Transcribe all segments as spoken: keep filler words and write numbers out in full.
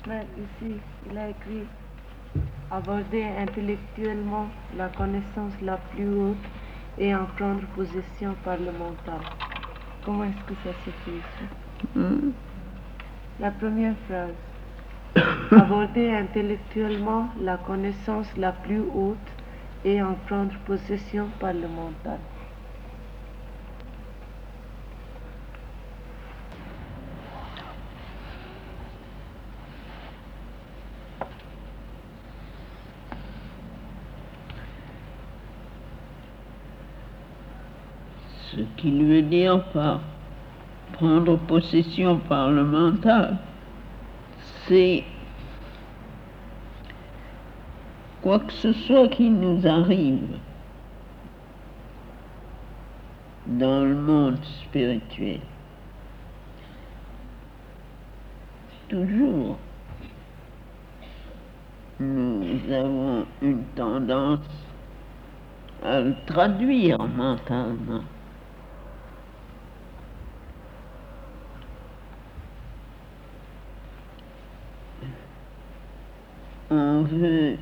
frère ici, il a écrit aborder intellectuellement la connaissance la plus haute et en prendre possession par le mental. Comment est-ce que ça s'écrit ici? Hmm? La première phrase. Aborder intellectuellement la connaissance la plus haute et en prendre possession par le mental. Ce qu'il veut dire par prendre possession par le mental, c'est quoi que ce soit qui nous arrive dans le monde spirituel. Toujours, nous avons une tendance à le traduire mentalement. On veut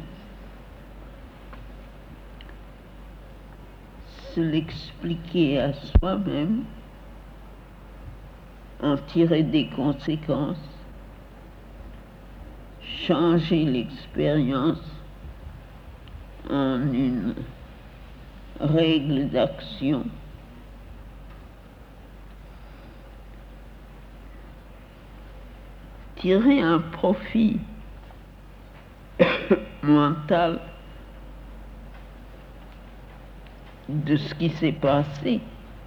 se l'expliquer à soi-même, en tirer des conséquences, changer l'expérience en une règle d'action. Tirer un profit mental de ce qui s'est passé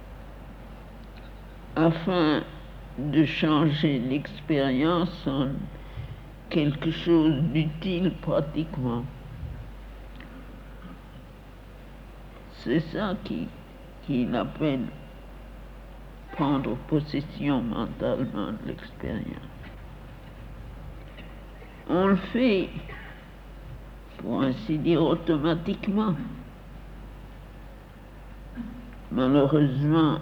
afin de changer l'expérience en quelque chose d'utile pratiquement. C'est ça qui, qu'il appelle prendre possession mentalement de l'expérience. On le fait, pour ainsi dire, automatiquement. Malheureusement,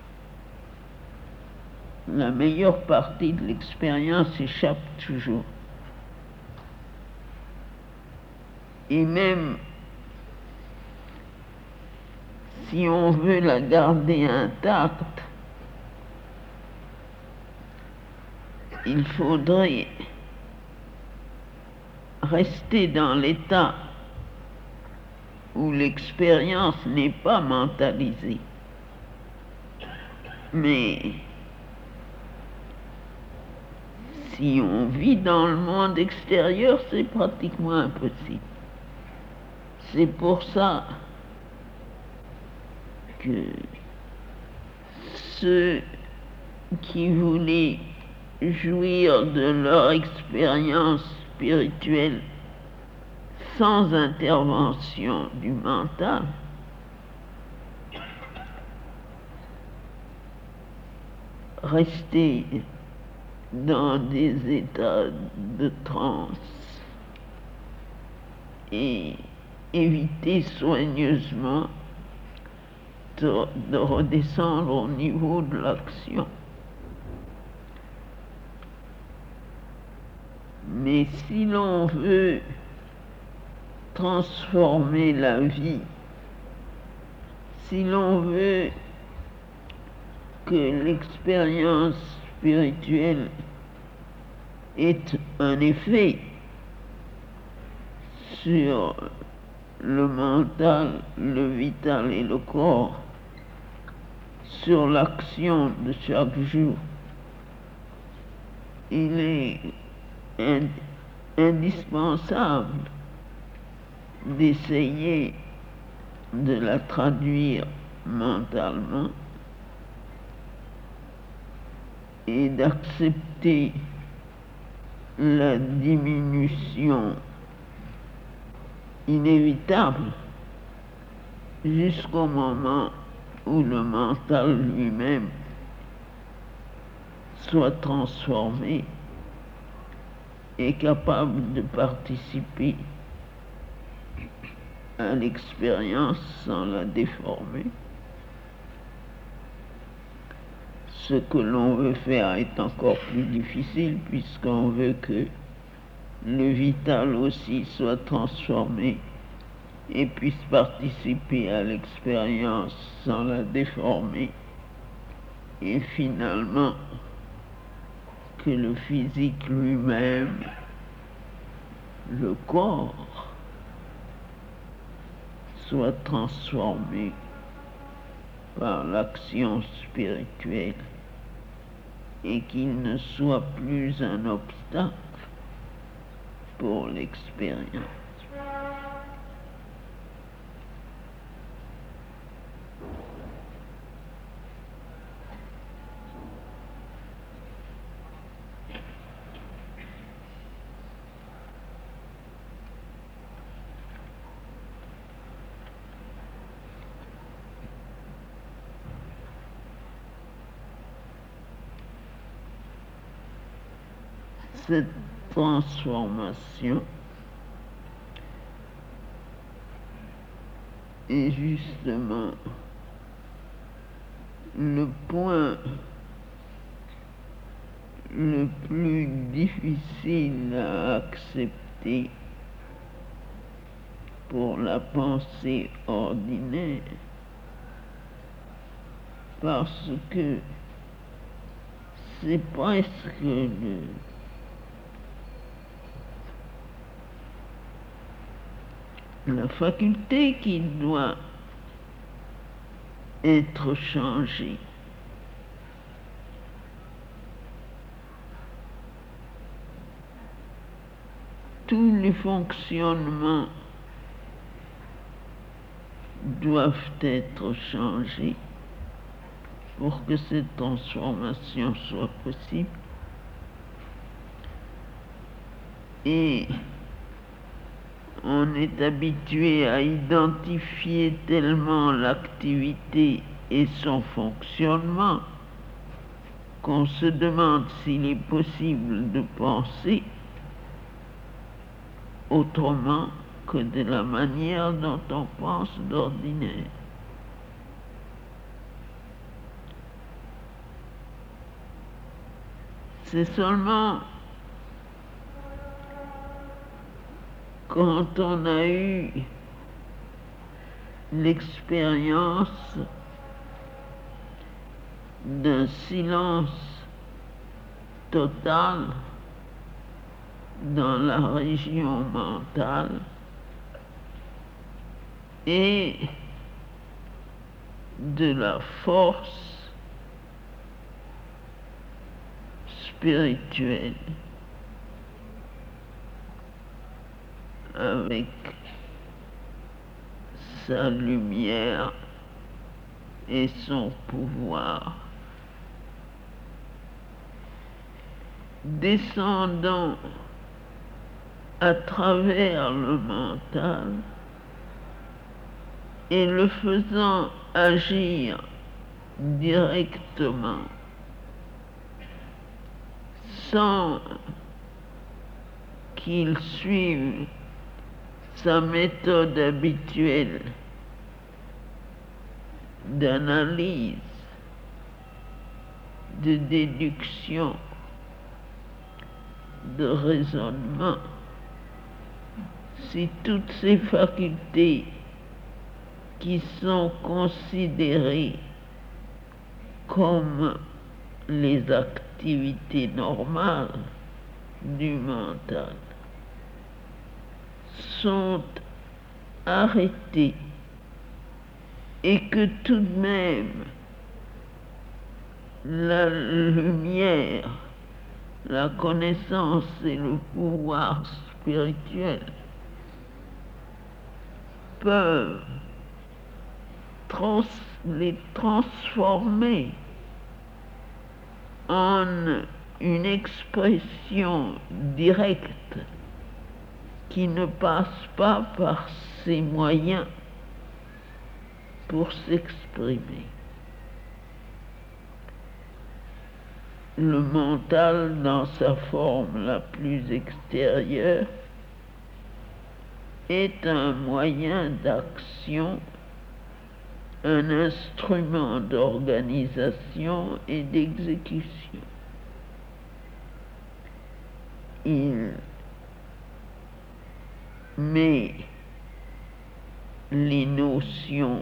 la meilleure partie de l'expérience échappe toujours. Et même si on veut la garder intacte, il faudrait rester dans l'état où l'expérience n'est pas mentalisée. Mais si on vit dans le monde extérieur, c'est pratiquement impossible. C'est pour ça que ceux qui voulaient jouir de leur expérience spirituelle sans intervention du mental restaient dans des états de transe et éviter soigneusement de, de redescendre au niveau de l'action. Mais si l'on veut transformer la vie, si l'on veut que l'expérience spirituelle ait un effet sur le mental, le vital et le corps, sur l'action de chaque jour, il est ind- indispensable d'essayer de la traduire mentalement et d'accepter la diminution inévitable jusqu'au moment où le mental lui-même soit transformé et capable de participer à l'expérience sans la déformer. Ce que l'on veut faire est encore plus difficile puisqu'on veut que le vital aussi soit transformé et puisse participer à l'expérience sans la déformer, et finalement que le physique lui-même, le corps, soit transformé par l'action spirituelle et qu'il ne soit plus un obstacle pour l'expérience. Cette transformation est justement le point le plus difficile à accepter pour la pensée ordinaire, parce que c'est presque le la faculté qui doit être changée. Tous les fonctionnements doivent être changés pour que cette transformation soit possible. Et on est habitué à identifier tellement l'activité et son fonctionnement qu'on se demande s'il est possible de penser autrement que de la manière dont on pense d'ordinaire. C'est seulement quand on a eu l'expérience d'un silence total dans la région mentale et de la force spirituelle avec sa lumière et son pouvoir, descendant à travers le mental et le faisant agir directement, sans qu'il suive sa méthode habituelle d'analyse, de déduction, de raisonnement. Si toutes ces facultés qui sont considérées comme les activités normales du mental sont arrêtées et que tout de même la lumière, la connaissance et le pouvoir spirituel peuvent trans les transformer en une expression directe qui ne passe pas par ces moyens pour s'exprimer. Le mental, dans sa forme la plus extérieure, est un moyen d'action, un instrument d'organisation et d'exécution. Il met les notions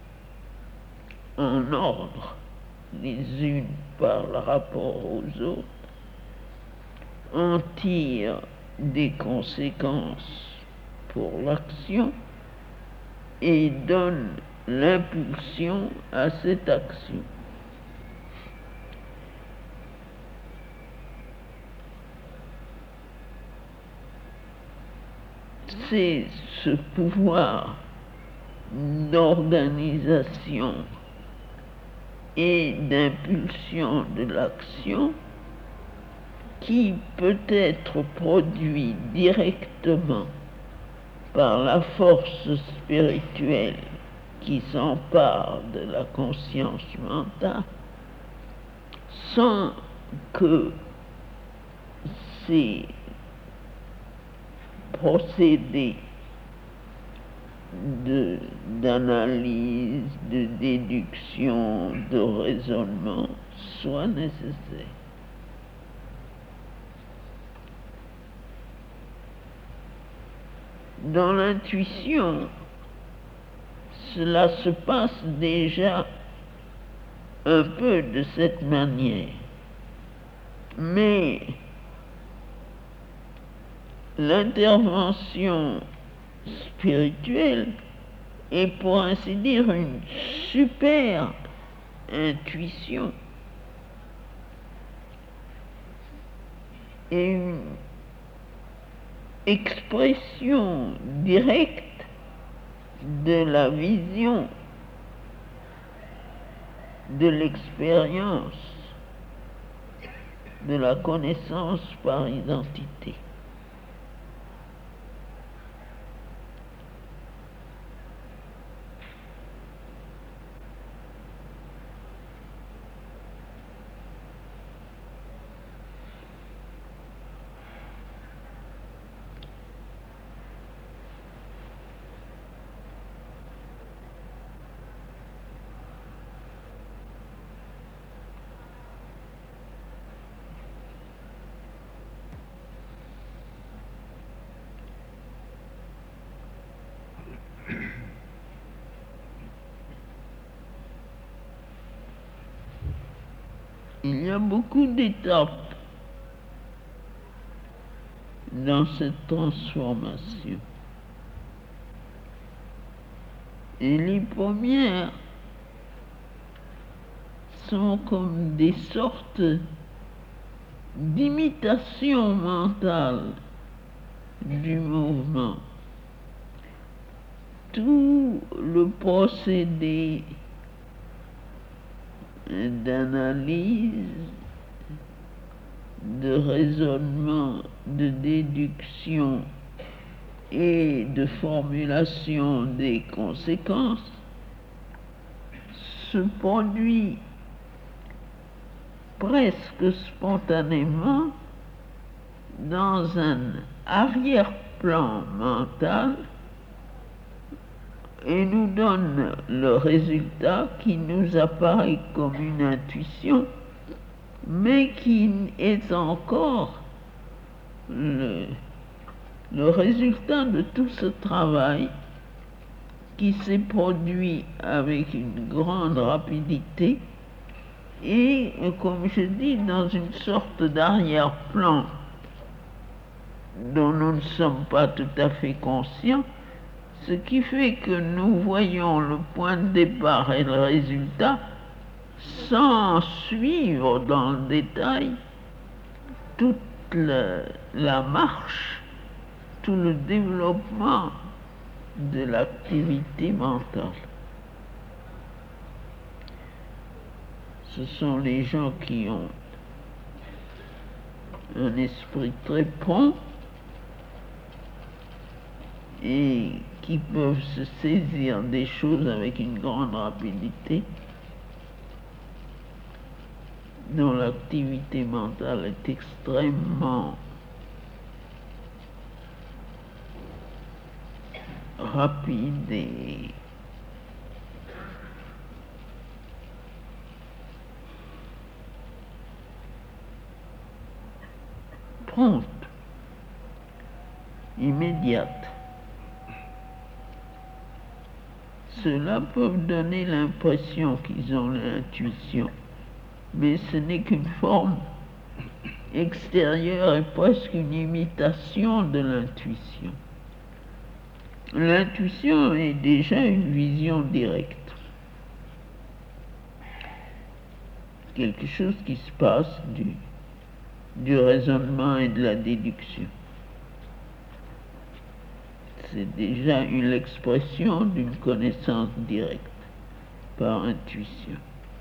en ordre, les unes par le rapport aux autres, en tire des conséquences pour l'action et donne l'impulsion à cette action. C'est ce pouvoir d'organisation et d'impulsion de l'action qui peut être produit directement par la force spirituelle qui s'empare de la conscience mentale, sans que ces procédés de, d'analyse, de déduction, de raisonnement soient nécessaires. Dans l'intuition, cela se passe déjà un peu de cette manière, mais l'intervention spirituelle est, pour ainsi dire, une super intuition et une expression directe de la vision, de l'expérience, de la connaissance par identité. Il y a beaucoup d'étapes dans cette transformation. Et les premières sont comme des sortes d'imitation mentale du mouvement. Tout le procédé d'analyse, de raisonnement, de déduction et de formulation des conséquences se produit presque spontanément dans un arrière-plan mental et nous donne le résultat qui nous apparaît comme une intuition, mais qui est encore le, le résultat de tout ce travail qui s'est produit avec une grande rapidité et, comme je dis, dans une sorte d'arrière-plan dont nous ne sommes pas tout à fait conscients, ce qui fait que nous voyons le point de départ et le résultat sans suivre dans le détail toute la, la marche, tout le développement de l'activité mentale. Ce sont les gens qui ont un esprit très prompt et qui peuvent se saisir des choses avec une grande rapidité, dont l'activité mentale est extrêmement rapide et prompte, immédiate. ceux-là peuvent donner l'impression qu'ils ont l'intuition, mais ce n'est qu'une forme extérieure et presque une imitation de l'intuition. L'intuition est déjà une vision directe. Quelque chose qui se passe du, du raisonnement et de la déduction. C'est déjà une expression d'une connaissance directe par intuition.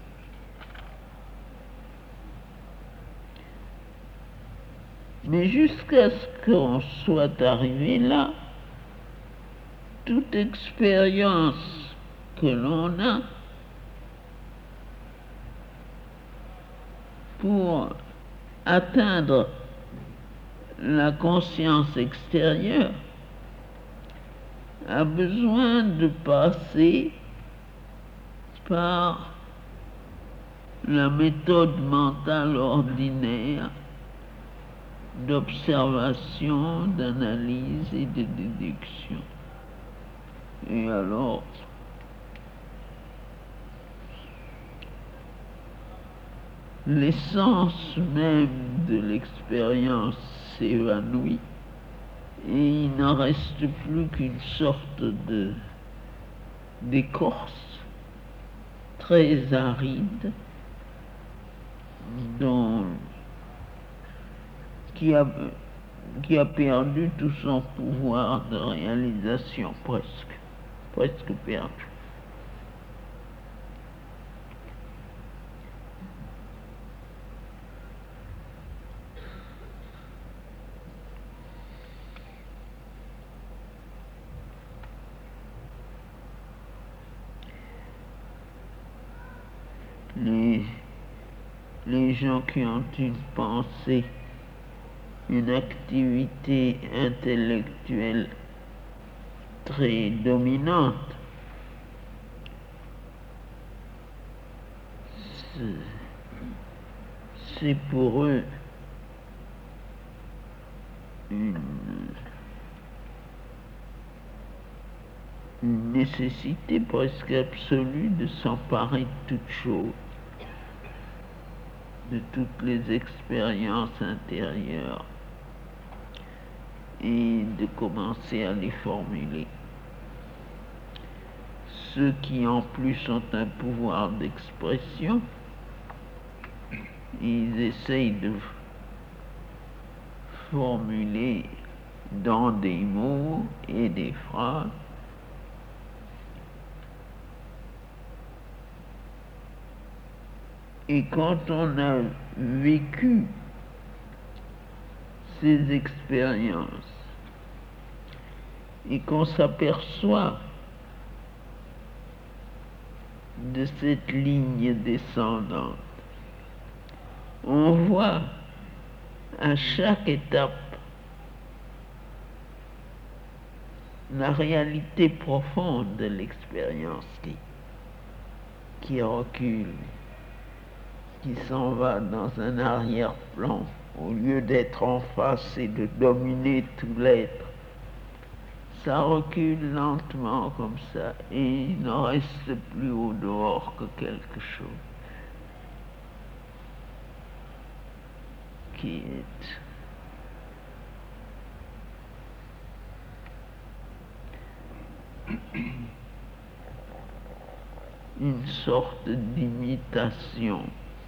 Mais jusqu'à ce qu'on soit arrivé là, toute expérience que l'on a pour atteindre la conscience extérieure a besoin de passer par la méthode mentale ordinaire d'observation, d'analyse et de déduction. Et alors, l'essence même de l'expérience s'évanouit et il n'en reste plus qu'une sorte de d'écorce très aride dont, qui, a, qui a perdu tout son pouvoir de réalisation, presque, presque perdu. Les, les gens qui ont une pensée, une activité intellectuelle très dominante, c'est pour eux une, une nécessité presque absolue de s'emparer de toutes choses, de toutes les expériences intérieures et de commencer à les formuler. Ceux qui en plus ont un pouvoir d'expression, ils essayent de formuler dans des mots et des phrases et quand on a vécu ces expériences et qu'on s'aperçoit de cette ligne descendante, on voit à chaque étape la réalité profonde de l'expérience qui, qui recule, qui s'en va dans un arrière-plan, au lieu d'être en face et de dominer tout l'être. Ça recule lentement comme ça, et il n'en reste plus au dehors que quelque chose qui est une sorte d'imitation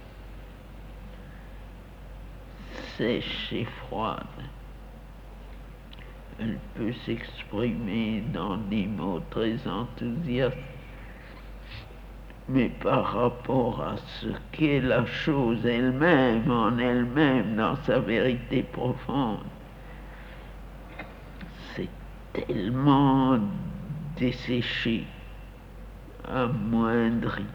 sèche et froide. Elle peut s'exprimer dans des mots très enthousiastes, mais par rapport à ce qu'est la chose elle-même, en elle-même, dans sa vérité profonde, c'est tellement desséché, amoindri.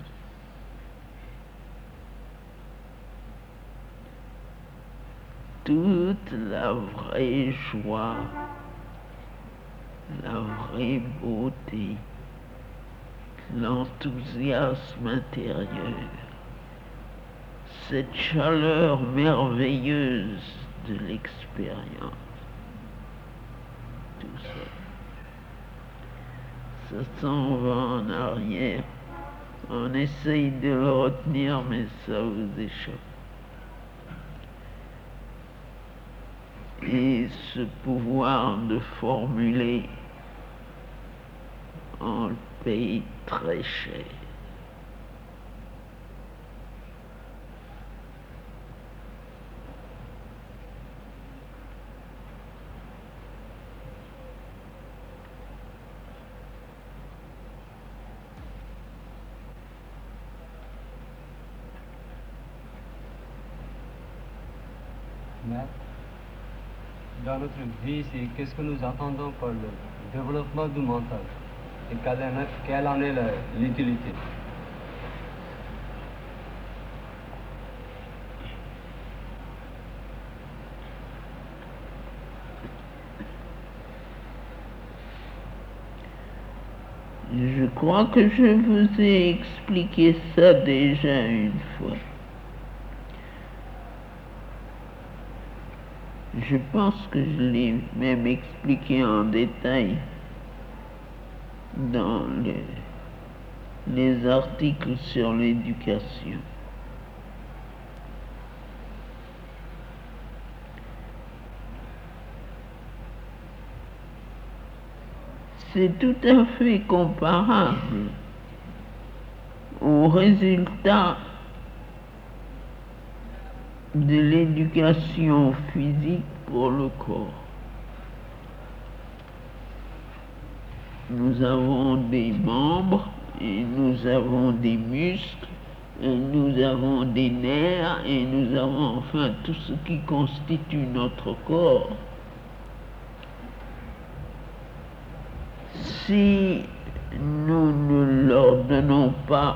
Toute la vraie joie, la vraie beauté, l'enthousiasme intérieur, cette chaleur merveilleuse de l'expérience, tout ça, ça s'en va en arrière. On essaye de le retenir, mais ça vous échappe. Et ce pouvoir de formuler, on le paye très cher. Dans notre vie, c'est qu'est-ce que nous attendons par le développement du mental et quelle en est, quelle en est l'utilité. Je crois que je vous ai expliqué ça déjà une fois. Je pense que je l'ai même expliqué en détail dans les, les articles sur l'éducation. C'est tout à fait comparable aux résultats de l'éducation physique pour le corps. Nous avons des membres et nous avons des muscles et nous avons des nerfs et nous avons enfin tout ce qui constitue notre corps. Si nous ne leur donnons pas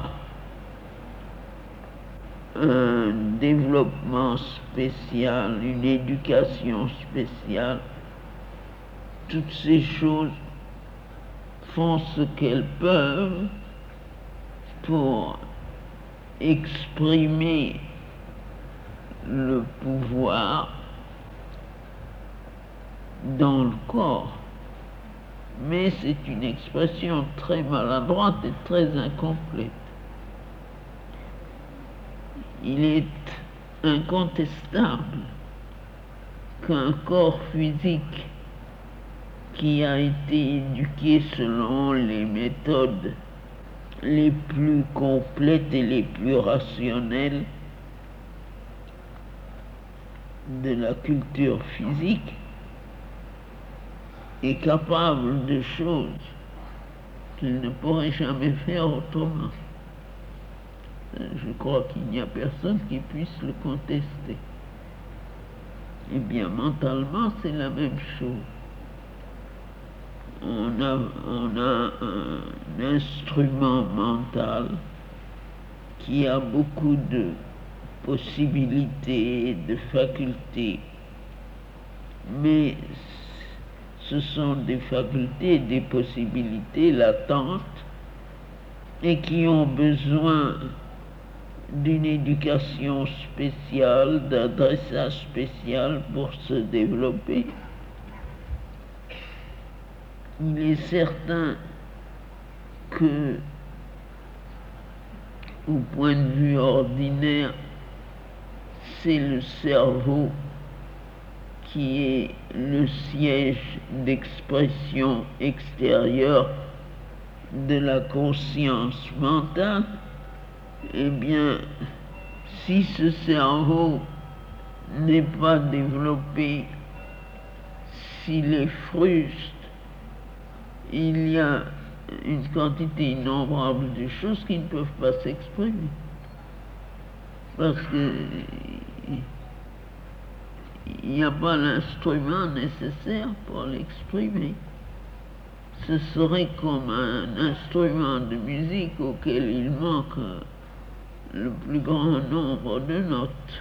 un développement spécial, une éducation spéciale, toutes ces choses font ce qu'elles peuvent pour exprimer le pouvoir dans le corps. Mais c'est une expression très maladroite et très incomplète. Il est incontestable qu'un corps physique qui a été éduqué selon les méthodes les plus complètes et les plus rationnelles de la culture physique est capable de choses qu'il ne pourrait jamais faire autrement. Je crois qu'il n'y a personne qui puisse le contester. Eh bien, mentalement, c'est la même chose. On a, on a un instrument mental qui a beaucoup de possibilités, de facultés, mais ce sont des facultés, des possibilités latentes et qui ont besoin d'une éducation spéciale, d'adressage spécial pour se développer. Il est certain que, au point de vue ordinaire, c'est le cerveau qui est le siège d'expression extérieure de la conscience mentale. Eh bien, si ce cerveau n'est pas développé, s'il est fruste, il y a une quantité innombrable de choses qui ne peuvent pas s'exprimer. Parce que il n'y a pas l'instrument nécessaire pour l'exprimer. Ce serait comme un instrument de musique auquel il manque le plus grand nombre de notes.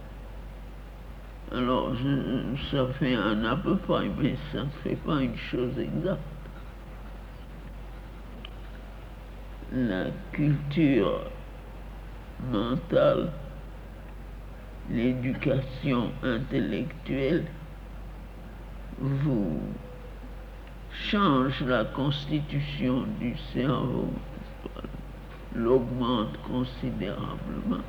Alors, je, ça fait un à peu près, mais ça ne fait pas une chose exacte. La culture mentale, l'éducation intellectuelle vous change la constitution du cerveau, l'augmente considérablement.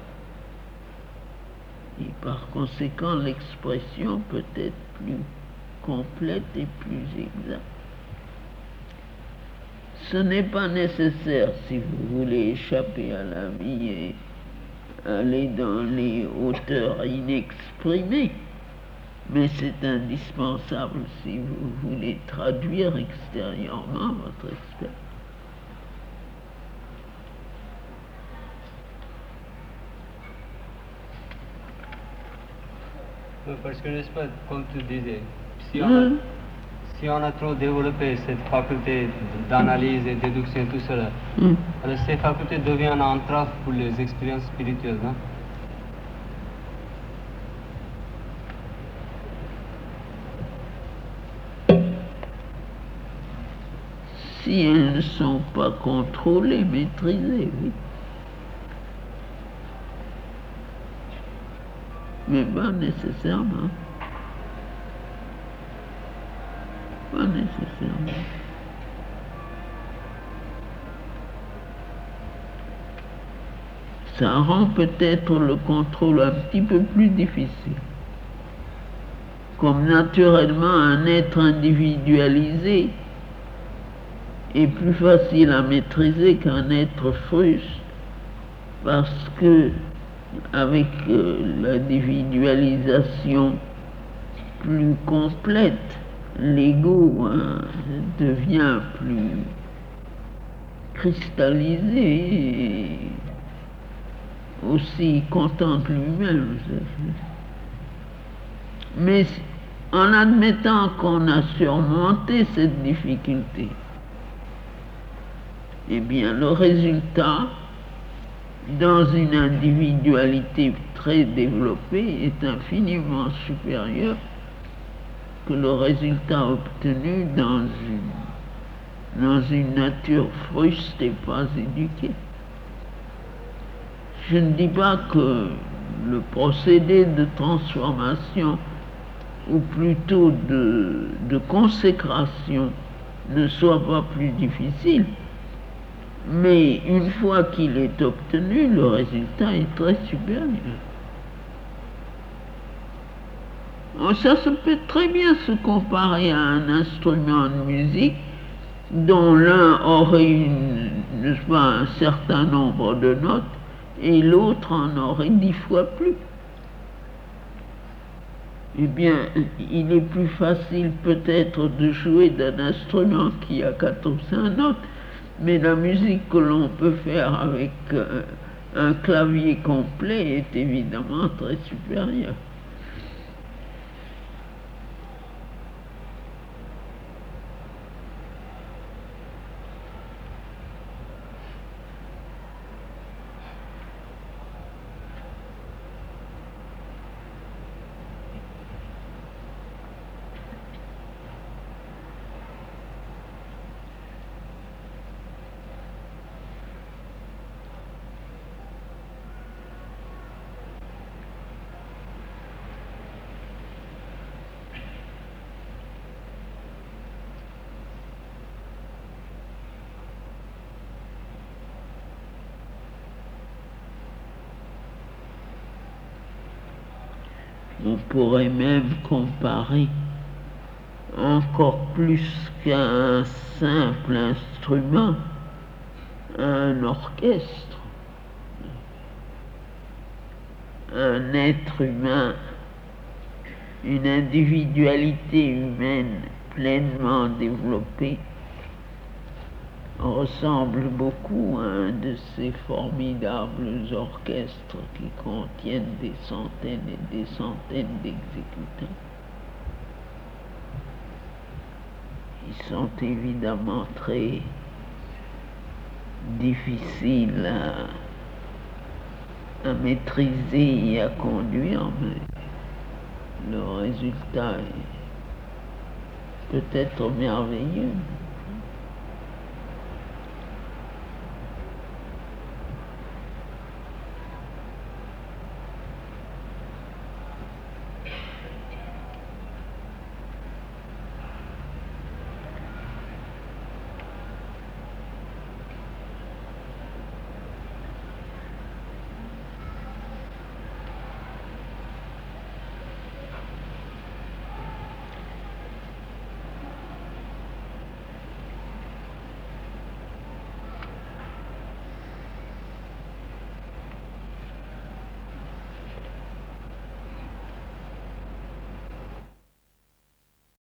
Et par conséquent, l'expression peut être plus complète et plus exacte. Ce n'est pas nécessaire si vous voulez échapper à la vie et aller dans les hauteurs inexprimées, mais c'est indispensable si vous voulez traduire extérieurement votre expérience. Parce que, n'est-ce pas, comme tu disais, si on, a, si on a trop développé cette faculté d'analyse et déduction, tout cela, mm. alors ces facultés deviennent un entrave pour les expériences spirituelles, non? Si elles ne sont pas contrôlées, maîtrisées, oui. Mais pas nécessairement. Pas nécessairement. Ça rend peut-être le contrôle un petit peu plus difficile. Comme naturellement un être individualisé est plus facile à maîtriser qu'un être fruste, parce que avec euh, l'individualisation plus complète, l'ego hein, devient plus cristallisé et aussi content de lui-même. Mais en admettant qu'on a surmonté cette difficulté, eh bien le résultat dans une individualité très développée est infiniment supérieur que le résultat obtenu dans une, dans une nature fruste et pas éduquée. Je ne dis pas que le procédé de transformation, ou plutôt de, de consécration, ne soit pas plus difficile, mais une fois qu'il est obtenu, le résultat est très supérieur. Ça se peut très bien se comparer à un instrument de musique dont l'un aurait une, n'est-ce pas, un certain nombre de notes et l'autre en aurait dix fois plus. Eh bien, il est plus facile peut-être de jouer d'un instrument qui a quatre ou cinq notes, mais la musique que l'on peut faire avec euh, un clavier complet est évidemment très supérieure. On pourrait même comparer encore plus qu'un simple instrument à un orchestre. Un être humain, une individualité humaine pleinement développée ressemble beaucoup à un de ces formidables orchestres qui contiennent des centaines et des centaines d'exécutants. Ils sont évidemment très difficiles à, à maîtriser et à conduire, mais le résultat est peut-être merveilleux.